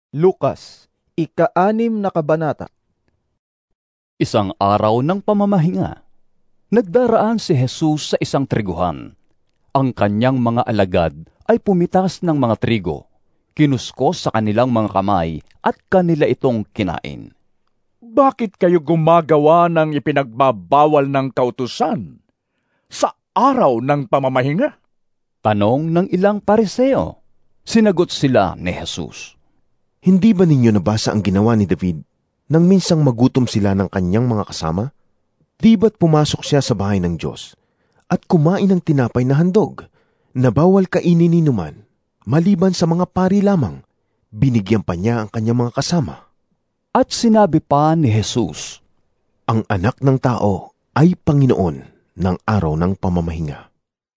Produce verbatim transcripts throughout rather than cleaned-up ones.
Lukas, ika-anim na kabanata. Isang araw ng pamamahinga, nagdaraan si Jesus sa isang triguhan. Ang kanyang mga alagad ay pumitas ng mga trigo, kinuskos sa kanilang mga kamay at kanila itong kinain. Bakit kayo gumagawa ng ipinagbabawal ng kautusan sa araw ng pamamahinga? Tanong ng ilang Pariseo. Sinagot sila ni Jesus. Hindi ba ninyo nabasa ang ginawa ni David nang minsang magutom sila ng kanyang mga kasama? Di ba't pumasok siya sa bahay ng Diyos at kumain ng tinapay na handog, na bawal kainin ni numan, maliban sa mga pari lamang? Binigyan pa niya ang kanyang mga kasama. At sinabi pa ni Jesus, Ang anak ng tao ay Panginoon ng araw ng pamamahinga.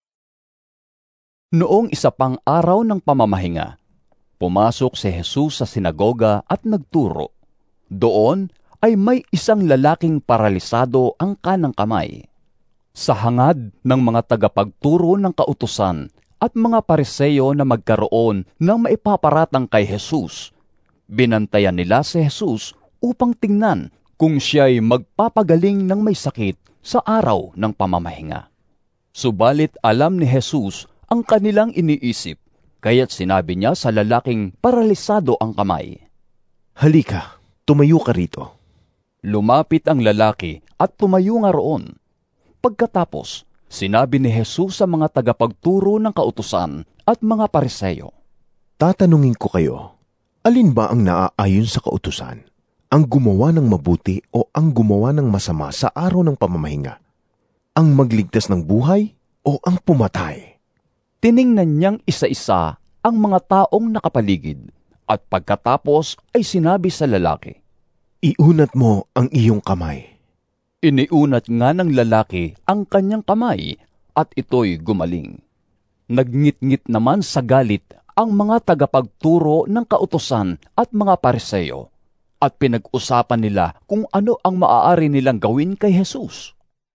Noong isa pang araw ng pamamahinga, pumasok si Jesus sa sinagoga at nagturo. Doon ay may isang lalaking paralisado ang kanang kamay. Sa hangad ng mga tagapagturo ng kautusan at mga Pariseo na magkaroon ng maipaparatang kay Jesus, binantayan nila si Jesus upang tingnan kung siya'y magpapagaling ng may sakit sa araw ng pamamahinga. Subalit alam ni Jesus ang kanilang iniisip, kaya't sinabi niya sa lalaking paralisado ang kamay, Halika, tumayo ka rito. Lumapit ang lalaki at tumayo nga roon. Pagkatapos, sinabi ni Jesus sa mga tagapagturo ng kautusan at mga Pariseo, Tatanungin ko kayo, alin ba ang naaayon sa kautusan? Ang gumawa ng mabuti o ang gumawa ng masama sa araw ng pamamahinga? Ang magligtas ng buhay o ang pumatay? Tiningnan niyang isa-isa ang mga taong nakapaligid at pagkatapos ay sinabi sa lalaki, Iunat mo ang iyong kamay. Iniunat nga ng lalaki ang kanyang kamay at ito'y gumaling. Nagngit-ngit naman sa galit ang mga tagapagturo ng kautusan at mga Pariseo at pinag-usapan nila kung ano ang maaari nilang gawin kay Jesus.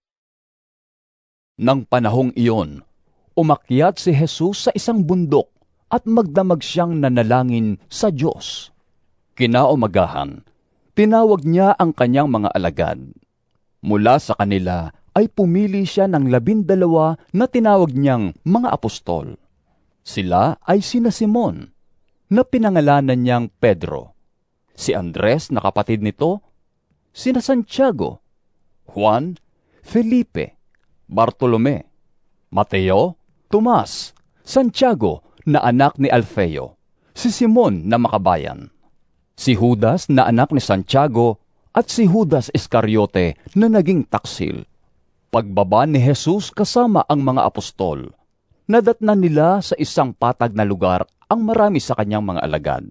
Nang panahong iyon, umakyat si Jesus sa isang bundok at magdamag siyang nanalangin sa Diyos. Kinaumagahan, tinawag niya ang kanyang mga alagad. Mula sa kanila ay pumili siya ng labindalawa na tinawag niyang mga apostol. Sila ay sina Simon, na pinangalanan niyang Pedro, si Andres na kapatid nito, sina Santiago, Juan, Felipe, Bartolome, Mateo, Tomas, Santiago na anak ni Alfeo, si Simon na makabayan, si Judas na anak ni Santiago at si Judas Iscariote na naging taksil. Pagbaba ni Jesus kasama ang mga apostol, nadatnan nila sa isang patag na lugar ang marami sa kanyang mga alagad,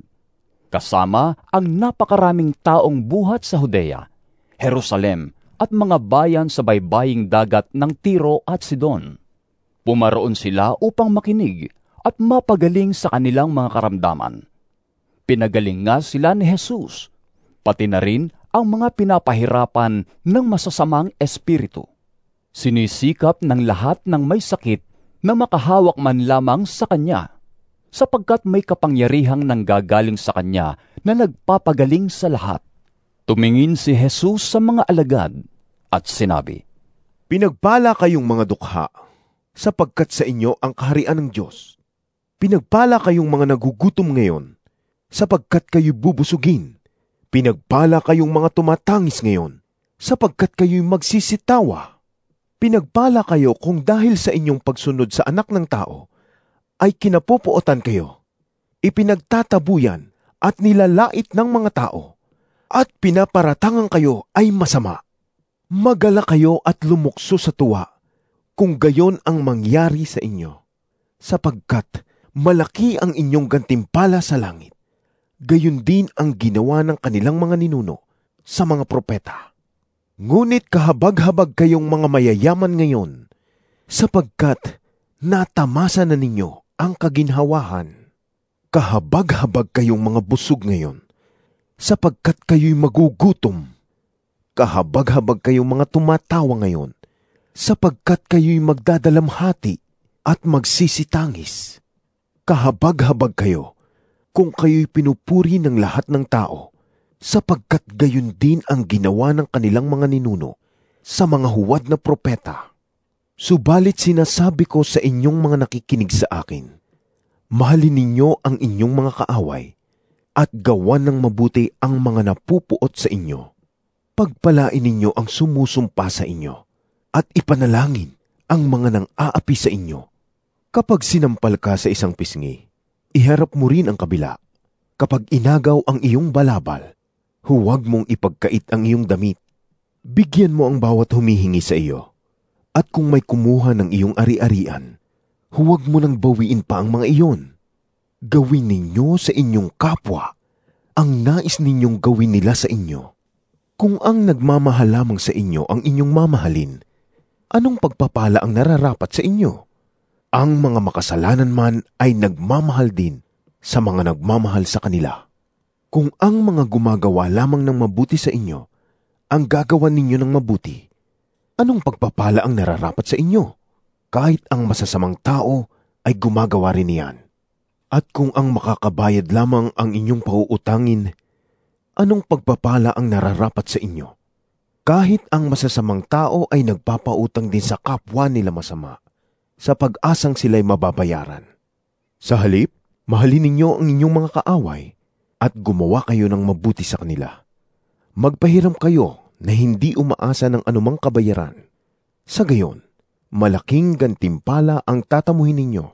kasama ang napakaraming taong buhat sa Judea, Jerusalem at mga bayan sa baybaying dagat ng Tiro at Sidon. Pumaroon sila upang makinig at mapagaling sa kanilang mga karamdaman. Pinagaling nga sila ni Jesus, pati na rin ang mga pinapahirapan ng masasamang espiritu. Sinisikap ng lahat ng may sakit na makahawak man lamang sa kanya, sapagkat may kapangyarihang nanggagaling sa kanya na nagpapagaling sa lahat. Tumingin si Jesus sa mga alagad at sinabi, Pinagpala kayong mga dukha, sapagkat sa inyo ang kaharian ng Diyos. Pinagpala kayong mga nagugutom ngayon, sapagkat kayo'y bubusugin. Pinagpala kayong mga tumatangis ngayon, sapagkat kayo'y magsisitawa. Pinagpala kayo kung dahil sa inyong pagsunod sa anak ng tao, ay kinapupuotan kayo, ipinagtatabuyan at nilalait ng mga tao, at pinaparatangan kayo ay masama. Magala kayo at lumukso sa tuwa, kung gayon ang mangyari sa inyo, sapagkat malaki ang inyong gantimpala sa langit. Gayon din ang ginawa ng kanilang mga ninuno sa mga propeta. Ngunit kahabag-habag kayong mga mayayaman ngayon, sapagkat natamasa na ninyo ang kaginhawahan. Kahabag-habag kayong mga busog ngayon, sapagkat kayo'y magugutom. Kahabag-habag kayong mga tumatawa ngayon, sapagkat kayo'y magdadalamhati at magsisitangis. Kahabag-habag kayo, kung kayo'y pinupuri ng lahat ng tao, sapagkat gayon din ang ginawa ng kanilang mga ninuno sa mga huwad na propeta. Subalit sinasabi ko sa inyong mga nakikinig sa akin, mahalin ninyo ang inyong mga kaaway at gawan ng mabuti ang mga napupuot sa inyo. Pagpalain ninyo ang sumusumpa sa inyo at ipanalangin ang mga nang-aapi sa inyo. Kapag sinampal ka sa isang pisngi, iharap mo rin ang kabila. Kapag inagaw ang iyong balabal, huwag mong ipagkait ang iyong damit. Bigyan mo ang bawat humihingi sa iyo. At kung may kumuha ng iyong ari-arian, huwag mo nang bawiin pa ang mga iyon. Gawin ninyo sa inyong kapwa ang nais ninyong gawin nila sa inyo. Kung ang nagmamahal lamang sa inyo ang inyong mamahalin, anong pagpapala ang nararapat sa inyo? Ang mga makasalanan man ay nagmamahal din sa mga nagmamahal sa kanila. Kung ang mga gumagawa lamang ng mabuti sa inyo ang gagawan ninyo ng mabuti, anong pagpapala ang nararapat sa inyo? Kahit ang masasamang tao ay gumagawa rin niyan. At kung ang makakabayad lamang ang inyong pauutangin, anong pagpapala ang nararapat sa inyo? Kahit ang masasamang tao ay nagpapautang din sa kapwa nila masama, sa pag-asang sila'y mababayaran. Sa halip, mahalin ninyo ang inyong mga kaaway at gumawa kayo ng mabuti sa kanila. Magpahiram kayo na hindi umaasa ng anumang kabayaran. Sa gayon, malaking gantimpala ang tatamuhin ninyo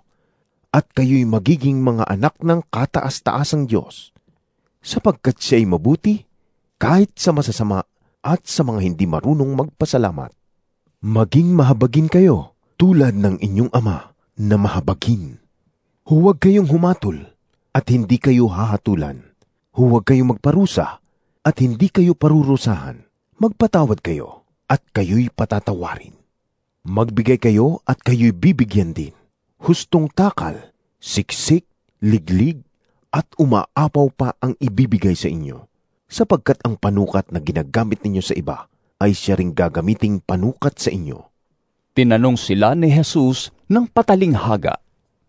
at kayo'y magiging mga anak ng kataas-taasang Diyos, sapagkat siya'y mabuti kahit sa masasama at sa mga hindi marunong magpasalamat. Maging mahabagin kayo tulad ng inyong ama na mahabagin. Huwag kayong humatol at hindi kayo hahatulan. Huwag kayong magparusa at hindi kayo parurusahan. Magpatawad kayo at kayo'y patatawarin. Magbigay kayo at kayo'y bibigyan din. Hustong takal, siksik, liglig, at umaapaw pa ang ibibigay sa inyo, sapagkat ang panukat na ginagamit ninyo sa iba ay siya ring gagamiting panukat sa inyo. Tinanong sila ni Jesus ng patalinghaga,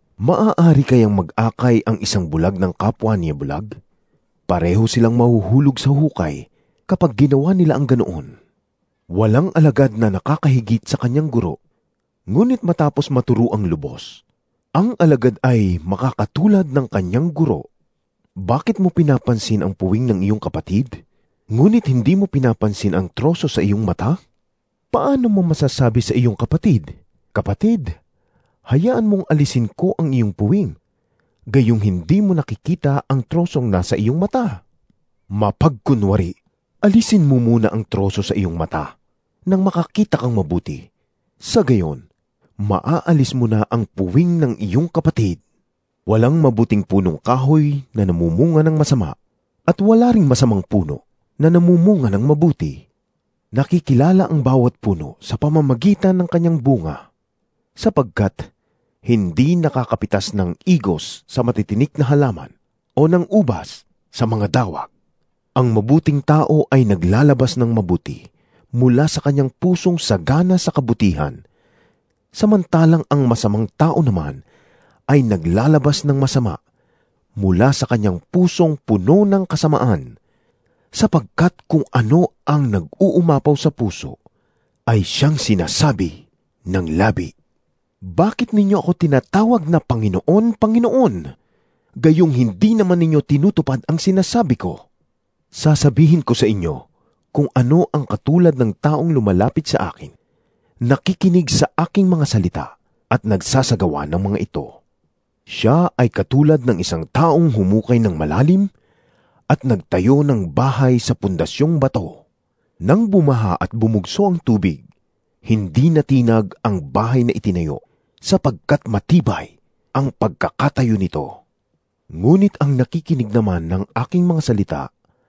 Maaari kayang mag-akay ang isang bulag ng kapwa niya bulag? Pareho silang mahuhulog sa hukay kapag ginawa nila ang ganoon. Walang alagad na nakakahigit sa kanyang guro, ngunit matapos maturo ang lubos, ang alagad ay makakatulad ng kanyang guro. Bakit mo pinapansin ang puwing ng iyong kapatid, ngunit hindi mo pinapansin ang troso sa iyong mata? Paano mo masasabi sa iyong kapatid, Kapatid, hayaan mong alisin ko ang iyong puwing, gayong hindi mo nakikita ang trosong nasa iyong mata? Mapagkunwari, alisin mo muna ang troso sa iyong mata nang makakita kang mabuti. Sa gayon, maaalis mo na ang puwing ng iyong kapatid. Walang mabuting punong kahoy na namumunga ng masama at wala ring masamang puno na namumunga ng mabuti. Nakikilala ang bawat puno sa pamamagitan ng kanyang bunga, sapagkat hindi nakakapitas ng igos sa matitinik na halaman o ng ubas sa mga dawak. Ang mabuting tao ay naglalabas ng mabuti mula sa kanyang pusong sagana sa kabutihan, samantalang ang masamang tao naman ay naglalabas ng masama mula sa kanyang pusong puno ng kasamaan, sapagkat kung ano ang nag-uumapaw sa puso ay siyang sinasabi ng labi. Bakit ninyo ako tinatawag na Panginoon, Panginoon? Gayong hindi naman ninyo tinutupad ang sinasabi ko. Sasabihin ko sa inyo kung ano ang katulad ng taong lumalapit sa akin, nakikinig sa aking mga salita at nagsasagawa ng mga ito. Siya ay katulad ng isang taong humukay ng malalim at nagtayo ng bahay sa pundasyong bato. Nang bumaha at bumugso ang tubig, hindi natinag ang bahay na itinayo, sapagkat matibay ang pagkakatayo nito. Ngunit ang nakikinig naman ng aking mga salita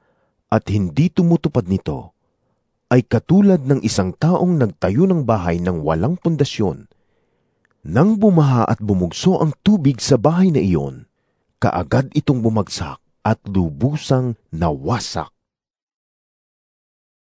at hindi tumutupad nito ay katulad ng isang taong nagtayo ng bahay ng walang pundasyon. Nang bumaha at bumugso ang tubig sa bahay na iyon, kaagad itong bumagsak at lubusang nawasak.